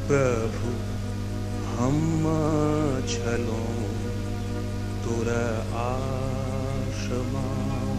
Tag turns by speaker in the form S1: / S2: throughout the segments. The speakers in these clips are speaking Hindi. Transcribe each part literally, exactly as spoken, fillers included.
S1: प्रभु हम छलो तुर आशमा।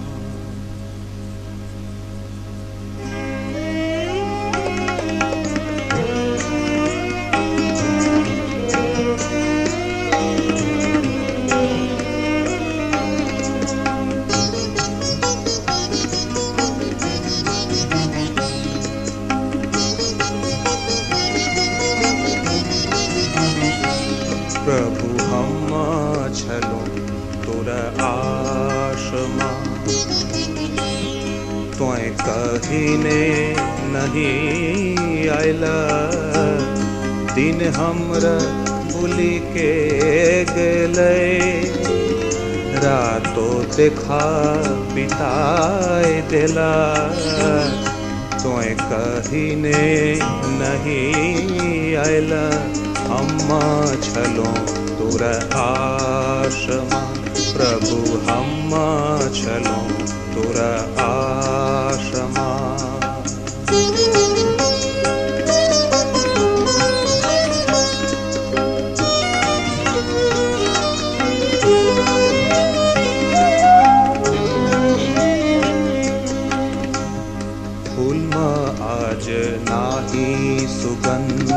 S1: प्रभु हम छलो तुर आशमा। तोय कहीने नहीं आयला, दिन हमरा भूली के गेले। रातो देखा बिताए देला, तोय कहीने नहीं आयला। हम छलो तुर आशमा। प्रभु हम छलो तुर आशमा। फूल में आज नाही सुगंध,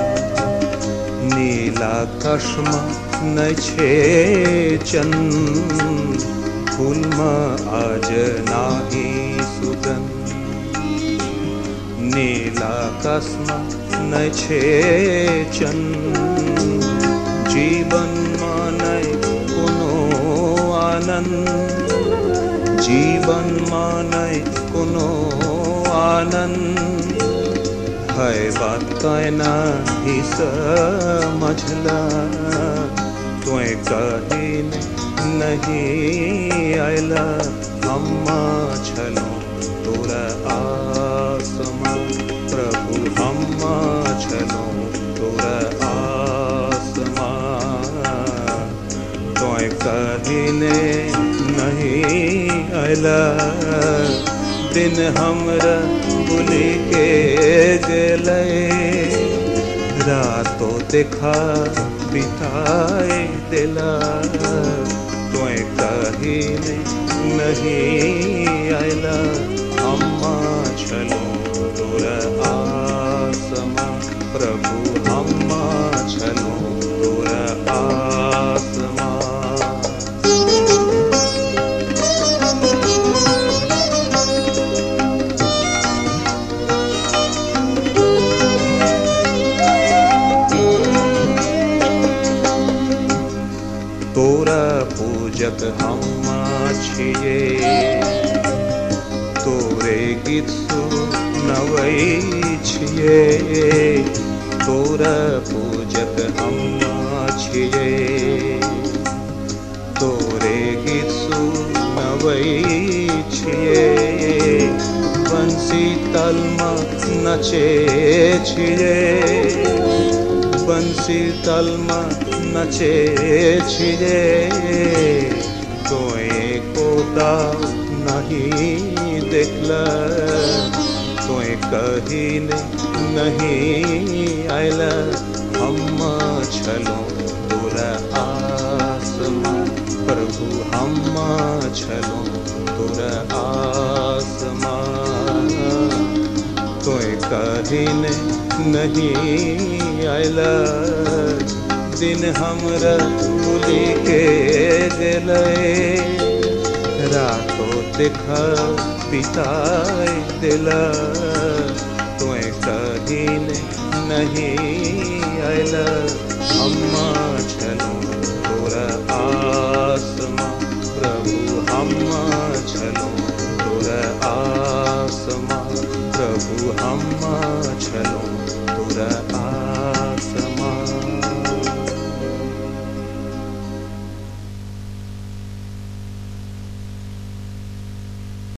S1: नीलाकाशम न छे चंद। फूल में आज नाही सुगंध, नीलाकाशम न छे चंद। जीवन में नहीं कोनो आनंद, जीवन में नहीं कोनो आनंद। है बात कहना ही समझला, तोय कहीने नहीं आयला। हम छलो तुर आसमा। प्रभु हम छलो तुर आसमा। तोय कहीने नहीं आयला, दिन हमरा भूली के गेले। रातो देखा बिताए देला, तोय कहीने नहीं आयला। हम छलो तुर आसमा। प्रभु हम छलो तुर आसमा। तोरा पूजक हम छिये, तोरे गीत सुनबै छिये। तोरा पूजक हम छिये, तोरे गीत सुनबै छिये। बंसी तलमा नचे छिये, बंसी तलमा नचे छिये। तोय कोता नहीं देखला, तोय कहीने नहीं आयला। हम छलो तुर आसमा। प्रभु हम छलो तुर आसमा। तोय कहीने नहीं आयला, दिन हमरा भूली के गेले। रातो देखा बिताए देला, तोय कहीने नहीं आयला। हम छलो तुर आसमा। प्रभु हम छलो तुर आसमा। प्रभु हम छलो तुर आसमा।